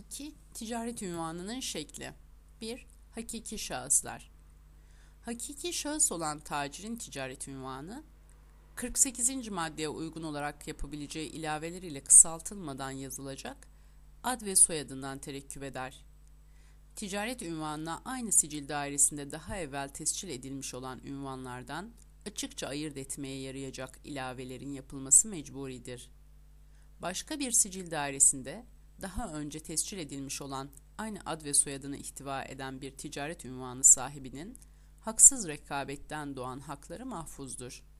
2. Ticaret ünvanının şekli. 1. Hakiki şahıslar. Hakiki şahıs olan tacirin ticaret ünvanı, 48. maddeye uygun olarak yapabileceği ilaveler ile kısaltılmadan yazılacak ad ve soyadından terekküp eder. Ticaret ünvanına aynı sicil dairesinde daha evvel tescil edilmiş olan ünvanlardan açıkça ayırt etmeye yarayacak ilavelerin yapılması mecburidir. Başka bir sicil dairesinde daha önce tescil edilmiş olan aynı ad ve soyadını ihtiva eden bir ticaret ünvanı sahibinin haksız rekabetten doğan hakları mahfuzdur.